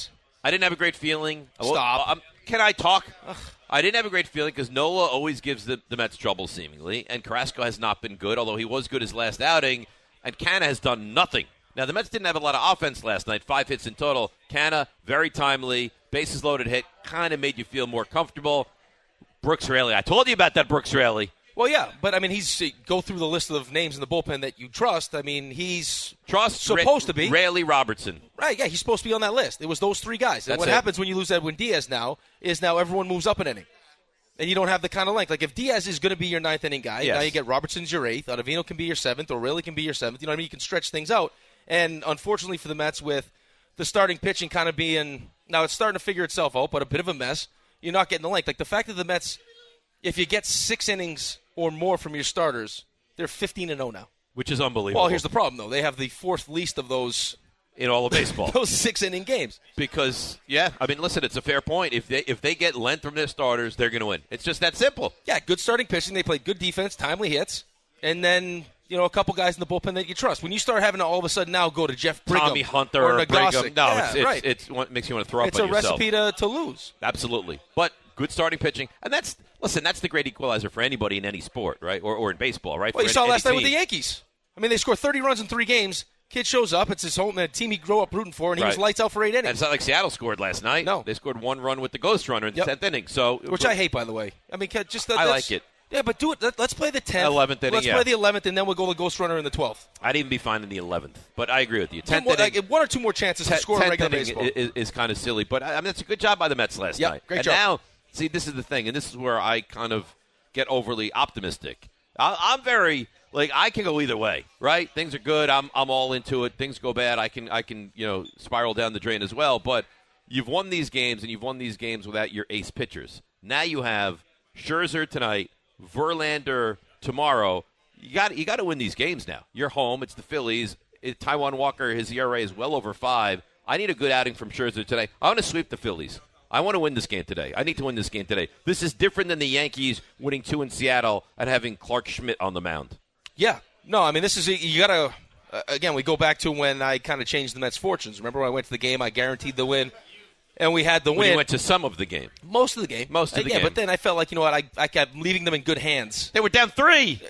I didn't have a great feeling. Stop. Can I talk? I didn't have a great feeling because Nola always gives the Mets trouble, seemingly, and Carrasco has not been good, although he was good his last outing, and Canha has done nothing. Now, the Mets didn't have a lot of offense last night, 5 hits in total. Canha, very timely, bases loaded hit, kind of made you feel more comfortable. Brooks Raley, I told you about that Brooks Raley. Well, yeah, but, I mean, go through the list of names in the bullpen that you trust. I mean, he's supposed to be. Raley, Robertson. Right, yeah, he's supposed to be on that list. It was those three guys. And what happens when you lose Edwin Diaz now is now everyone moves up an inning. And you don't have the kind of length. Like, if Diaz is going to be your ninth inning guy, now you get Robertson's your eighth, Ottavino can be your seventh, or Raley can be your seventh. You know what I mean? You can stretch things out. And unfortunately for the Mets, with the starting pitching kind of being, now it's starting to figure itself out, but a bit of a mess, you're not getting the length. Like, the fact that the Mets, if you get 6 innings or more from your starters, they're 15-0 now. Which is unbelievable. Well, here's the problem, though. They have the fourth least of those in all of baseball. Those 6-inning games. Because, I mean, listen, it's a fair point. If they get length from their starters, they're going to win. It's just that simple. Yeah, good starting pitching. They play good defense, timely hits, and then a couple guys in the bullpen that you trust. When you start having to all of a sudden now go to Jeff Brigham, Tommy Hunter, or Brigham, no, right. It makes you want to throw up it's on yourself. It's a recipe to lose. Absolutely. But good starting pitching. And that's the great equalizer for anybody in any sport, right? Or in baseball, right? Well, you saw last night with the Yankees. I mean, they scored 30 runs in 3 games. Kid shows up. It's his home team he grew up rooting for, and he was lights out for 8 innings. And it's not like Seattle scored last night. No. They scored 1 run with the ghost runner in the 10th inning. Which I hate, by the way. I mean, I like it. Yeah, but do it. Let's play the 10th. 11th inning, Let's play the 11th, and then we'll go to ghost runner in the 12th. I'd even be fine in the 11th. But I agree with you. 10th inning, 1 or 2 more chances to score in regular baseball. Is kind of silly. But, I mean, it's a good job by the Mets last night. Great job. Now, see, this is the thing, and this is where I kind of get overly optimistic. I'm very... I can go either way, right? Things are good. I'm all into it. Things go bad. I can spiral down the drain as well. But you've won these games, and you've won these games without your ace pitchers. Now you have Scherzer tonight, Verlander tomorrow. You got to win these games now. You're home. It's the Phillies. Taijuan Walker, his ERA is well over 5. I need a good outing from Scherzer today. I want to sweep the Phillies. I want to win this game today. I need to win this game today. This is different than the Yankees winning 2 in Seattle and having Clark Schmidt on the mound. Yeah. No, I mean, this is – you got to again, we go back to when I kind of changed the Mets' fortunes. Remember when I went to the game, I guaranteed the win, and we had the win. You went to some of the game. Most of the game. game. But then I felt like, I kept leaving them in good hands. They were down 3.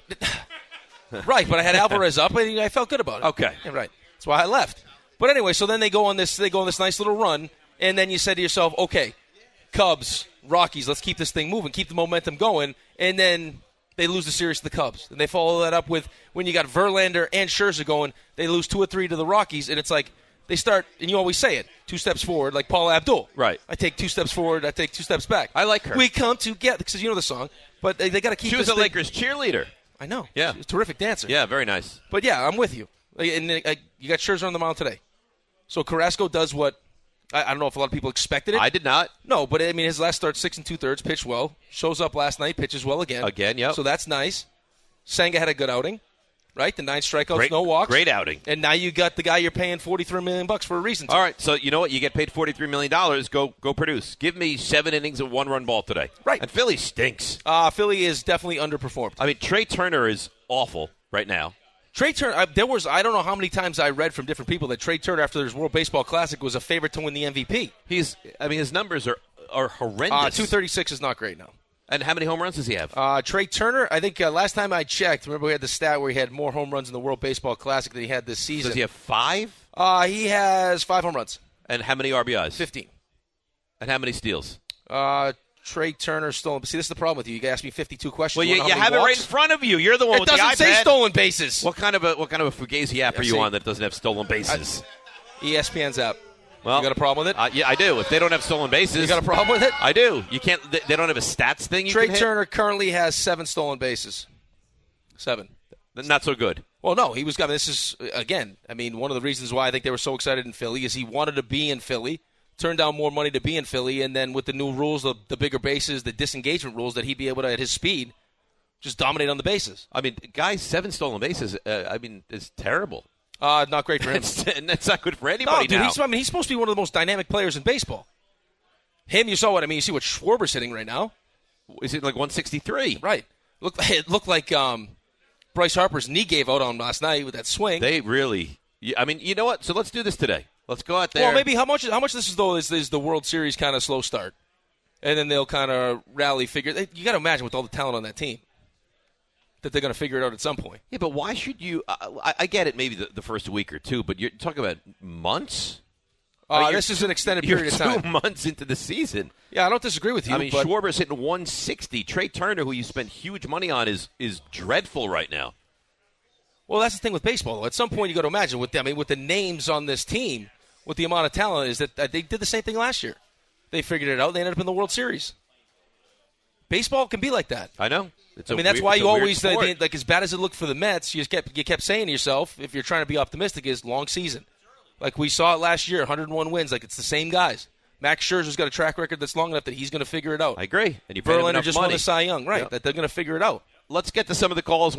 Right, but I had Alvarez up, and I felt good about it. Okay. Yeah, right. That's why I left. But anyway, so then they go on this nice little run, and then you said to yourself, okay, Cubs, Rockies, let's keep this thing moving, keep the momentum going, and then they lose the series to the Cubs. And they follow that up with when you got Verlander and Scherzer going, they lose 2 or 3 to the Rockies, and it's like they start, and you always say it, 2 steps forward, like Paula Abdul. Right. I take 2 steps forward, I take 2 steps back. I like her. We come together, because you know the song, but they got to keep She was this a thing. Lakers cheerleader. I know. Yeah. She's a terrific dancer. Yeah, very nice. But, yeah, I'm with you. And you got Scherzer on the mound today. So Carrasco does what I don't know if a lot of people expected it. I did not. No, but, I mean, his last start, 6 2/3, pitched well. Shows up last night, pitches well again. Again, yep. So that's nice. Senga had a good outing, right? The 9 strikeouts, no walks. Great outing. And now you got the guy you're paying $43 million for a reason to. All right, so you know what? You get paid $43 million. Go produce. Give me 7 innings of 1-run ball today. Right. And Philly stinks. Philly is definitely underperformed. I mean, Trey Turner is awful right now. Trey Turner, I don't know how many times I read from different people that Trey Turner, after his World Baseball Classic, was a favorite to win the MVP. His numbers are horrendous. 236 is not great now. And how many home runs does he have? Trey Turner, I think last time I checked, remember we had the stat where he had more home runs in the World Baseball Classic than he had this season. Does he have 5? He has 5 home runs. And how many RBIs? 15. And how many steals? Trey Turner stolen. See, this is the problem with you. You ask me 52 questions. Well, you have it right in front of you. You're the one with the iPad. It doesn't say stolen bases. What kind of a Fugazi app are you on that doesn't have stolen bases? ESPN's app. Well, you got a problem with it? Yeah, I do. If they don't have stolen bases, you got a problem with it? I do. You can't. They don't have a stats thing. Trey Turner currently has 7 stolen bases. 7. Not so good. Well, no, he was. This is again. I mean, one of the reasons why I think they were so excited in Philly is he wanted to be in Philly. Turned down more money to be in Philly, and then with the new rules, the bigger bases, the disengagement rules, that he'd be able to, at his speed, just dominate on the bases. I mean, guys, 7 stolen bases. Is terrible. Not great for him. That's not good for anybody. No, dude, now. he's supposed to be one of the most dynamic players in baseball. Him, you saw what I mean. You see what Schwarber's hitting right now. Is it like 163? Right. It looked like Bryce Harper's knee gave out on last night with that swing. They really. I mean, you know what? So let's do this today. Let's go out there. Well, maybe how much this is though is the World Series kind of slow start, and then they'll kind of rally. You got to imagine with all the talent on that team that they're going to figure it out at some point. Yeah, but why should you? I get it, maybe the first week or two, but you're talking about months. This is an extended period of time. 2 months into the season. Yeah, I don't disagree with you. I mean, but Schwarber's hitting 160. Trey Turner, who you spent huge money on, is dreadful right now. Well, that's the thing with baseball, though. At some point, you got to imagine with the names on this team, with the amount of talent, is that they did the same thing last year. They figured it out. They ended up in the World Series. Baseball can be like that. I know. That's why you always like as bad as it looked for the Mets. You kept saying to yourself, if you're trying to be optimistic, is long season. Like we saw it last year, 101 wins. Like it's the same guys. Max Scherzer's got a track record that's long enough that he's going to figure it out. I agree. And you paid him Verlander enough just money. won a Cy Young, right? That they're going to figure it out. Let's get to some of the calls.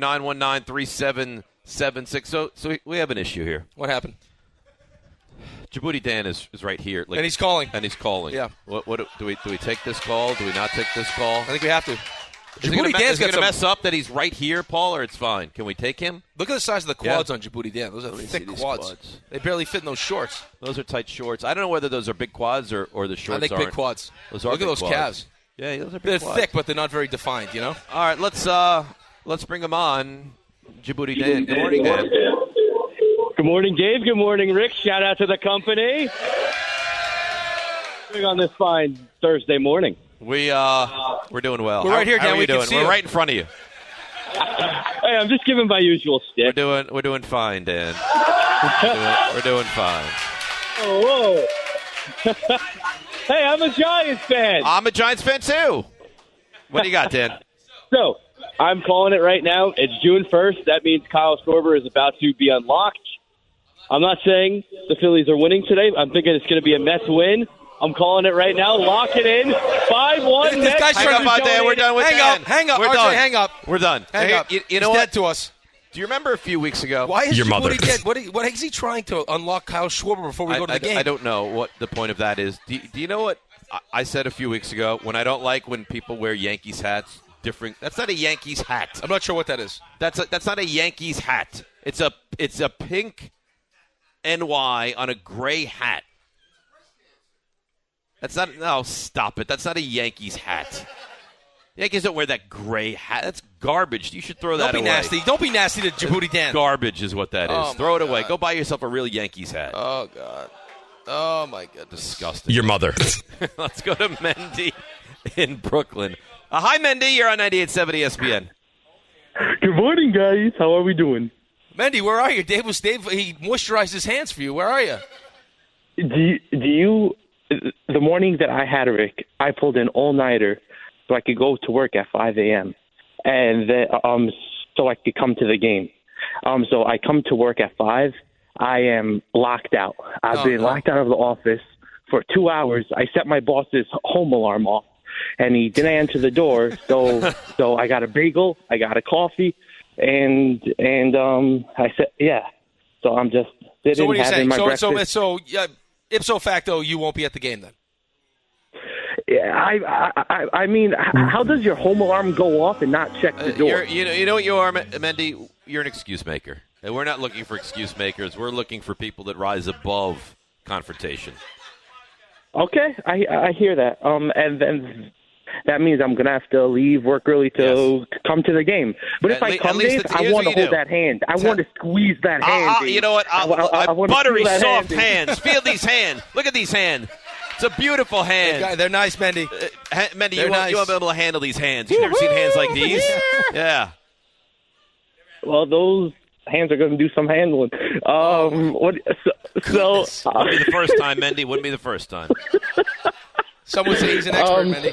1-800-919-3776. So we have an issue here. What happened? Djibouti Dan is right here, and he's calling. Yeah. What do we take this call? Do we not take this call? I think we have to. Is it going to mess up that he's right here, Paul, or it's fine? Can we take him? Look at the size of the quads on Djibouti Dan. Those are thick quads. They barely fit in those shorts. Those are tight shorts. I don't know whether those are big quads or the shorts I think big quads. Those are Look at those quads. calves. Yeah, those are big They're quads. thick, but they're not very defined, you know? All right, let's bring him on. Djibouti Dan. Good morning, Dan. Good morning, Dave. Good morning, Rick. Shout out to the company. On this fine Thursday morning. We're doing well. We're right here, Dan. How are you doing? See We're you. right in front of you. Hey, I'm just giving my usual stick. We're doing fine, Dan. we're doing fine. Oh, whoa. Hey, I'm a Giants fan. I'm a Giants fan too. What do you got, Dan? So, I'm calling it right now. It's June 1st. That means Kyle Schwarber is about to be unlocked. I'm not saying the Phillies are winning today. I'm thinking it's going to be a Mets win. I'm calling it right now. Lock it in. 5-1. This guy's hang up, Dan. We're done with Dan. Hang up. We're RJ, done. hang up. We're done. Hang up. You He's know dead what? to us. Do you remember a few weeks ago? Why is Your mother. dead? What is he trying to unlock Kyle Schwarber before we go to the game? I don't know what the point of that is. Do you know what I said a few weeks ago? When I don't like when people wear Yankees hats, different. That's not a Yankees hat. I'm not sure what that is. That's not a Yankees hat. It's a pink NY on a gray hat. That's not. No, stop it. That's not a Yankees hat. Yankees don't wear that gray hat. That's garbage. You should throw that away. Don't be nasty. Don't be nasty to Djibouti Dan. Garbage is what that is. Oh, throw it away. God. Go buy yourself a real Yankees hat. Oh, God. Oh, my goodness. Disgusting. Your mother. Let's go to Mendy in Brooklyn. Hi, Mendy. You're on 98.7 ESPN. Good morning, guys. How are we doing? Mendy, where are you? Dave, he moisturized his hands for you. Where are you? Do you the morning that I had Rick, I pulled an all-nighter so I could go to work at 5 a.m. and then, so I could come to the game. So I come to work at 5. I am locked out. I've been locked out of the office for 2 hours. I set my boss's home alarm off, and he didn't answer the door. So I got a bagel, I got a coffee, and I said, yeah. So I'm just sitting So what are you having saying? my breakfast. So ipso facto, you won't be at the game then? Yeah, I mean, how does your home alarm go off and not check the door? You know what you are, Mendy? You're an excuse maker. And we're not looking for excuse makers. We're looking for people that rise above confrontation. Okay, I hear that. And then that means I'm going to have to leave work early to come to the game. But if I come, Dave, I want to hold that hand. I want to squeeze that hand. Dave. You know what? I want to buttery, feel that soft hand, hands. Feel these hands. Look at these hands. It's a beautiful hand. They're nice, Mendy. Mendy, They're you nice. won't be able to handle these hands. You've never seen hands like these? Yeah. Well, those hands are going to do some handling. Wouldn't be the first time, Mendy. Wouldn't be the first time. Someone say he's an expert, Mendy.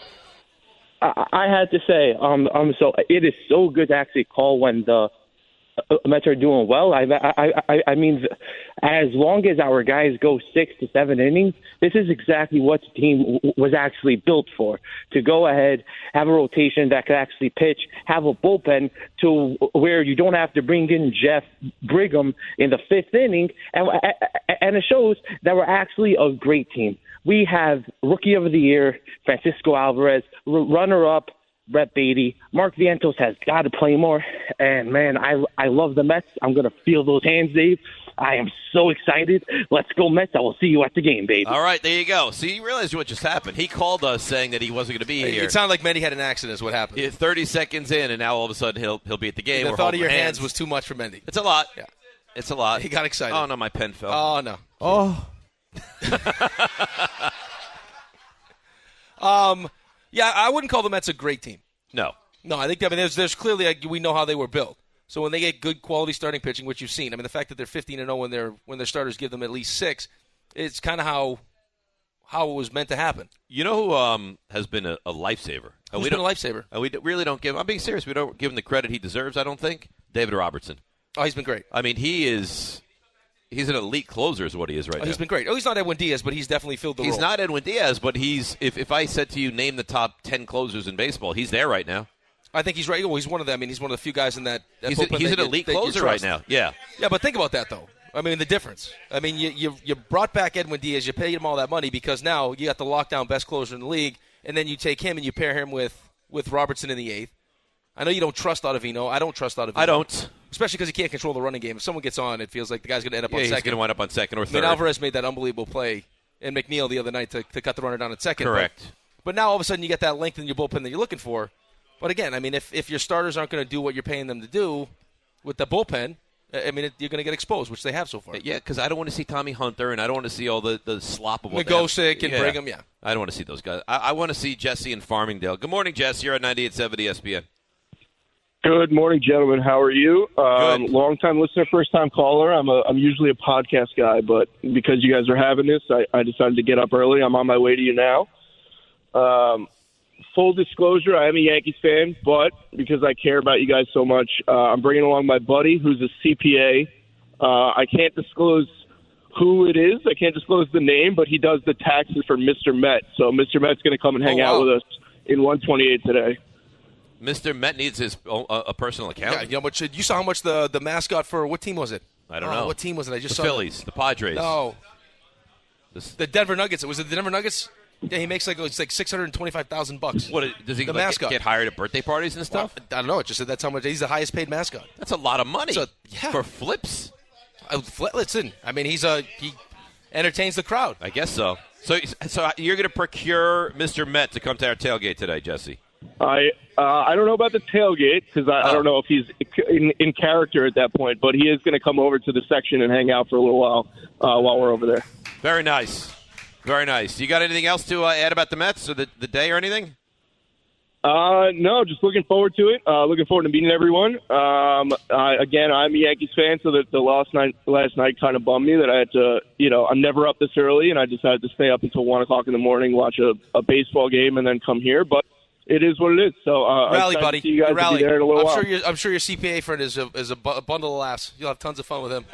I had to say, so it is so good to actually call when the Mets are doing well. I mean, as long as our guys go 6 to 7 innings, this is exactly what the team was actually built for. To go ahead, have a rotation that could actually pitch, have a bullpen to where you don't have to bring in Jeff Brigham in the 5th inning, and it shows that we're actually a great team. We have Rookie of the Year, Francisco Alvarez, runner-up, Brett Beatty. Mark Vientos has got to play more. And, man, I love the Mets. I'm going to feel those hands, Dave. I am so excited. Let's go, Mets. I will see you at the game, baby. All right, there you go. See, you realize what just happened. He called us saying that he wasn't going to be here. It sounded like Mendy had an accident is what happened. 30 seconds in, and now all of a sudden he'll be at the game. The thought of your hands was too much for Mendy. It's a lot. Yeah. It's a lot. He got excited. Oh, no, my pen fell. Oh, no. Oh. Yeah, I wouldn't call the Mets a great team. No, I think there's clearly we know how they were built. So when they get good quality starting pitching, which you've seen, I mean the fact that they're 15-0 when their starters give them at least 6, it's kind of how it was meant to happen. You know who has been a lifesaver? Who's been a lifesaver? We really don't give. I'm being serious. We don't give him the credit he deserves. I don't think David Robertson. Oh, he's been great. I mean, he's an elite closer is what he is right now. He's been great. Oh, he's not Edwin Diaz, but he's definitely filled the role. He's not Edwin Diaz, but he's if I said to you, name the top 10 closers in baseball, he's there right now. I think he's right. Well, he's one of them. I mean, he's one of the few guys in that he's an elite closer right now. Yeah. Yeah, but think about that, though. I mean, the difference. I mean, you brought back Edwin Diaz. You paid him all that money because now you got the lockdown best closer in the league, and then you take him and you pair him with Robertson in the 8th. I know you don't trust Ottavino. I don't trust Ottavino. I don't. Especially because he can't control the running game. If someone gets on, it feels like the guy's going to end up on second. He's going to wind up on second or third. I mean, Alvarez made that unbelievable play in McNeil the other night to cut the runner down at second. Correct. But now all of a sudden you get that length in your bullpen that you're looking for. But again, I mean, if your starters aren't going to do what you're paying them to do with the bullpen, I mean, you're going to get exposed, which they have so far. Yeah, because I don't want to see Tommy Hunter, and I don't want to see all the slop of what Nagosic and Brigham, yeah. I don't want to see those guys. I want to see Jesse and Farmingdale. Good morning, Jesse. You're at 98.7 ESPN. Good morning, gentlemen. How are you? Long-time listener, first-time caller. I'm usually a podcast guy, but because you guys are having this, I decided to get up early. I'm on my way to you now. Full disclosure, I am a Yankees fan, but because I care about you guys so much, I'm bringing along my buddy who's a CPA. I can't disclose who it is. I can't disclose the name, but he does the taxes for Mr. Met. So Mr. Met's going to come and hang out with us in 128 today. Mr. Met needs his a personal account. Yeah, you know, but you saw how much the mascot for what team was it? I don't know. What team was it? I just saw Phillies, the Padres. No, the Denver Nuggets. Was it the Denver Nuggets? Yeah, he makes like $625,000. What does he mascot get hired at birthday parties and stuff? Well, I don't know. It just said that's how much. He's the highest paid mascot. That's a lot of money. For flips. Listen, I mean, he entertains the crowd. I guess so. So you're going to procure Mr. Met to come to our tailgate today, Jesse? I don't know about the tailgate because I don't know if he's in character at that point, but he is going to come over to the section and hang out for a little while we're over there. Very nice. Very nice. You got anything else to add about the Mets or the day or anything? No, just looking forward to it. Looking forward to meeting everyone. Again, I'm a Yankees fan, so the last night kind of bummed me that I had to, I'm never up this early, and I decided to stay up until 1 o'clock in the morning, watch a baseball game, and then come here. But it is what it is. So rally, buddy. See you guys rally. Be there in a little while. I'm sure your CPA friend is a bundle of laughs. You'll have tons of fun with him.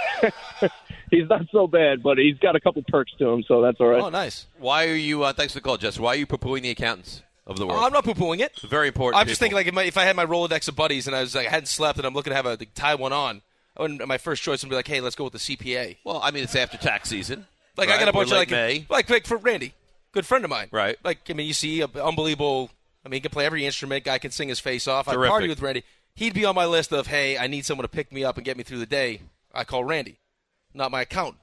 He's not so bad, but he's got a couple perks to him, so that's all right. Oh, nice. Why are you? Thanks for the call, Jess. Why are you poo-pooing the accountants of the world? I'm not poo-pooing it. It's very important. I'm just thinking like if I had my Rolodex of buddies and I was like I hadn't slept and I'm looking to have tie one on, my first choice would be like, hey, let's go with the CPA. Well, I mean, it's after tax season. Like right? I got a bunch We're of May. like for Randy, good friend of mine. Right. Like I mean, you see, unbelievable. I mean, he can play every instrument. Guy can sing his face off. Terrific. I party with Randy. He'd be on my list of, hey, I need someone to pick me up and get me through the day. I call Randy, not my accountant.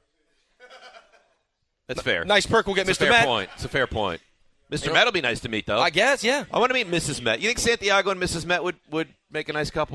That's fair. Nice perk. We'll get it's Mr. Met. It's a fair point. Mr. Met will be nice to meet, though. I guess, yeah. I want to meet Mrs. Met. You think Santiago and Mrs. Met would make a nice couple?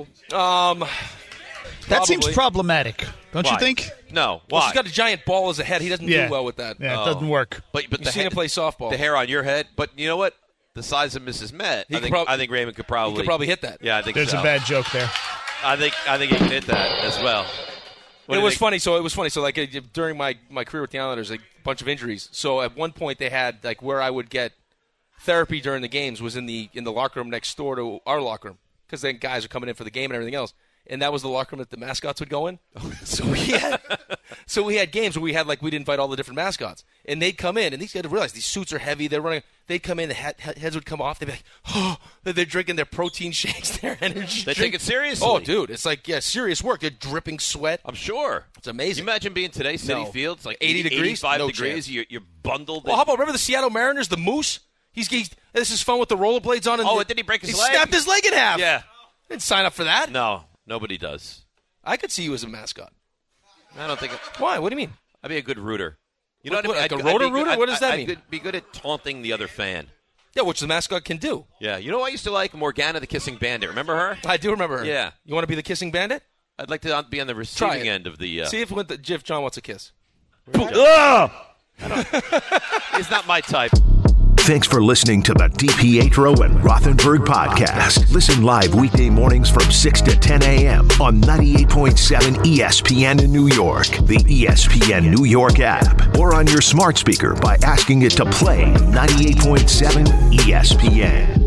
That seems problematic, don't you think? No. Well, Why? she's got a giant ball as a head. He doesn't do well with that. Yeah, it doesn't work. But you've seen him play softball. The hair on your head. But you know what? The size of Mrs. Met, I think Raymond could probably... He could probably hit that. Yeah, I think There's so. a bad joke there. I think he can hit that as well. It was funny. So like during my career with the Islanders, a bunch of injuries. So at one point they had like where I would get therapy during the games was in the locker room next door to our locker room because then guys are coming in for the game and everything else. and that was the locker room that the mascots would go in. So we had games where we'd invite all the different mascots, and they'd come in, and these guys had to realize these suits are heavy. They're running. They'd come in, the heads would come off. They'd be like, oh, they're drinking their protein shakes, their energy. They take it seriously. Oh, dude, it's like serious work. They're dripping sweat. I'm sure it's amazing. Can you imagine being today's Citi Field? It's like 80 degrees, 85 no degrees. chance. You're bundled. Well, how about remember the Seattle Mariners, the Moose? He's this is fun with the rollerblades on. And did he break his leg? He snapped his leg in half. Yeah, didn't sign up for that. No, nobody does. I could see you as a mascot. I don't think. Why? What do you mean? I'd be a good rooter. You know what I mean? Like a rotor-rooter? What does that mean? I'd be good at taunting the other fan. Yeah, which the mascot can do. Yeah, you know what I used to like? Morgana the Kissing Bandit. Remember her? I do remember her. Yeah. You want to be the Kissing Bandit? I'd like to be on the receiving end of the... See if John wants a kiss. He's not my type. Thanks for listening to the DiPietro and Rothenberg podcast. Listen live weekday mornings from 6 to 10 a.m. on 98.7 ESPN in New York, the ESPN New York app, or on your smart speaker by asking it to play 98.7 ESPN.